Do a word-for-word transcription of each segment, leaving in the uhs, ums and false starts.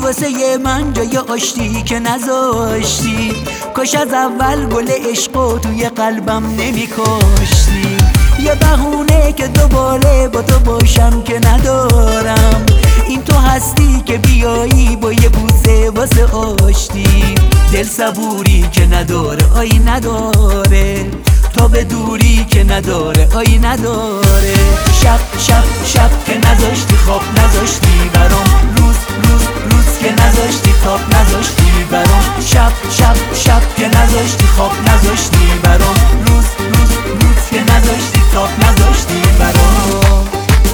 واسه من جای آشتی که نذاشتی، کاش از اول گل عشقو توی قلبم نمی کاشتی. یه بهونه که دوباره با تو باشم که ندارم، این تو هستی که بیایی با یه بوسه واسه آشتی. دل صبوری که نداره آی نداره، تا به دوری که نداره آی نداره. شب شب شب که نذاشتی خواب نذاشتی برام، روز روز روز که نذاشتی خواب نذاشتی برام. شب شب شب که نذاشتی خواب نذاشتی برام، روز روز روز که نذاشتی خواب نذاشتی برام.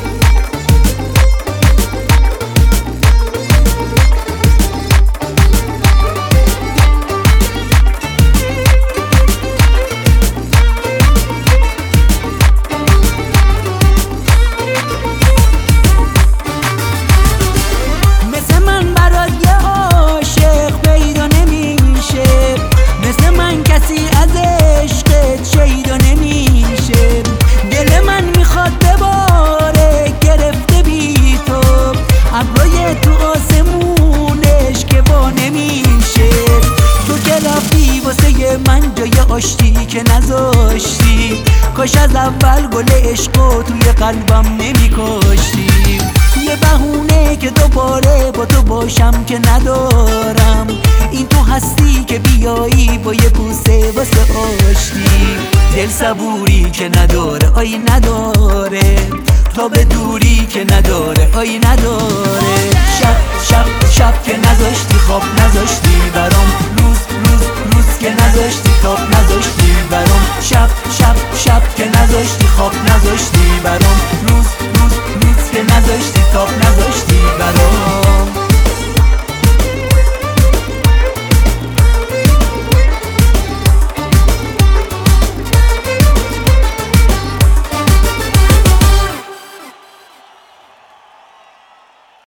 من جای آشتی که نذاشتی، کاش از اول گل عشقو توی قلبم نمی کاشتی. یه بهونه که دوباره با تو باشم که ندارم، این تو هستی که بیایی با یه بوسه واسه آشتی. دل صبوری که نداره آی نداره، تا به دوری که نداره آی نداره. شب شب شب که نذاشتی خواب نذاشتی برام، روز روز روز که نذاشتی خواب نذاشتی برام. شب شب شب که نذاشتی خواب